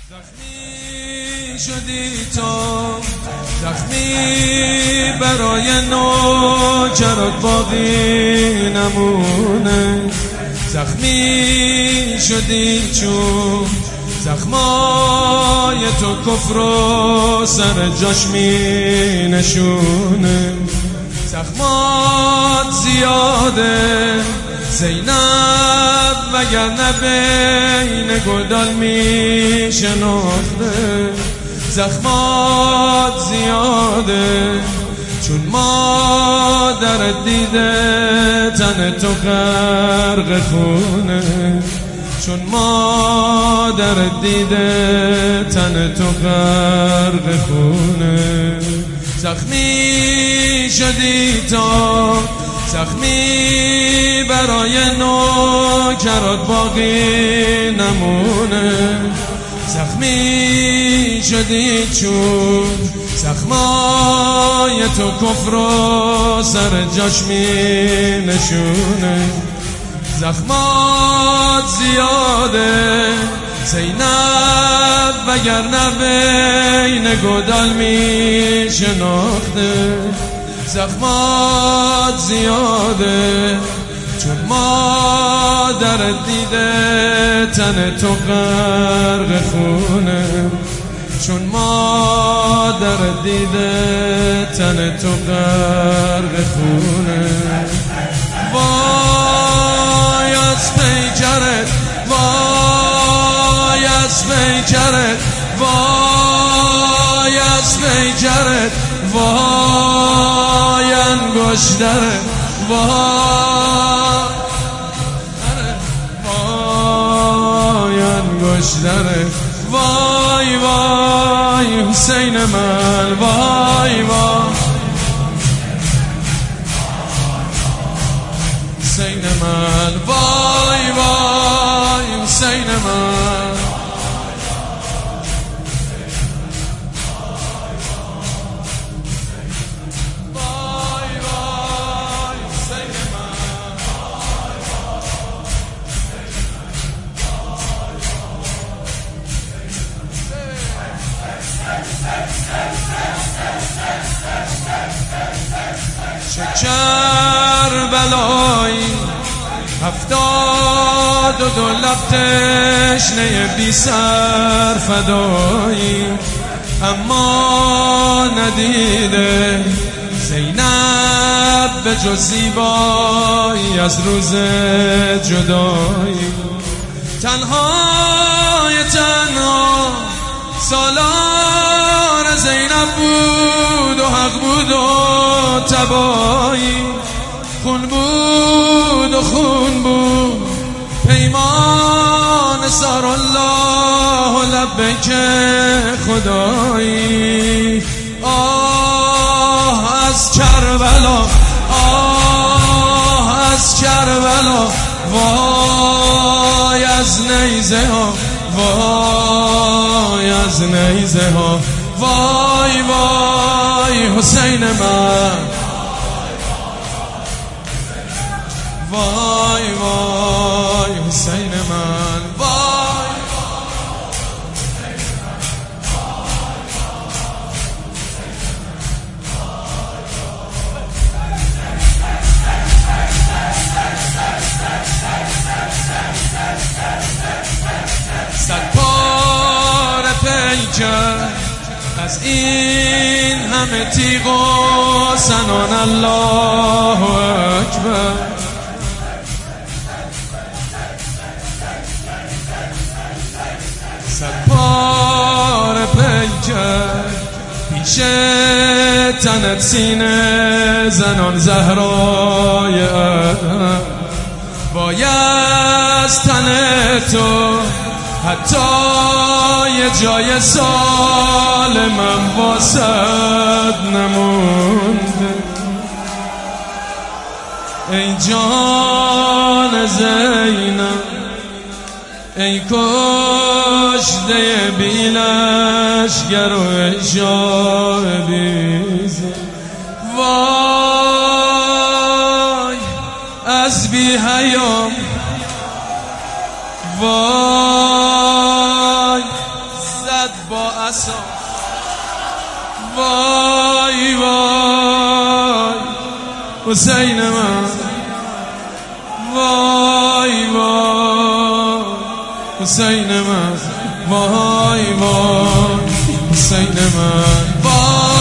زخمی شدی تو، زخمی برای نوکرت باقی نمونه. زخمی شدی چون زخمای تو کفر و سر جاش می نشونه. زخمات زیاده زینب، وگرنه بین گلدان می شناخته. زخمات زیاده چون مادرت دیده تن تو غرق خونه. چون مادرت دیده تن تو غرق خونه. زخمی شدی تو، زخمی برای نوکرت باقی نمونه. زخمی شدی چون زخمای تو کفر و سر جاش می نشونه. زخمات زیاده زینب، وگرنه بین گودال می شناخته. زخمات زیاده چون مادرت دیده تن تو غرق خونه. چون مادرت دیده تن تو غرق خونه. وای از پیکرت، وای از پیکرت، وای از پیکرت، وای انگشترت، وای انگشترت. وای وای حسین من، وای وای حسین من، وای وای حسین من. چه کربلایی 72 لب تشنه بی سر فدایی، اما ندیده زینب به جز زیبایی از روز جدایی. تنهای تنها سالار زینب بود و حق بود و تبایی. خون بود و خون بود پیمان سار الله و لبیک خدایی. آه از کربلا، آه از کربلا، وای از نیزه ها، وای از نیزه ها. وای وای حسین من، وای وای حسین من، وای صد پاره پیکر از این همه تیغ و سنان الله اکبر. صد پاره پیکر پیش تنت سینه زنان زهرای ادم. باید تن تو حتی یه جای سالمم واسد نمونده. ای جان زینب، ای کشته بی لشگر و ای شاه بیزه. وای از بی حیام، وای بسا وای وای حسین من وای وای حسین من وای وای حسین من وای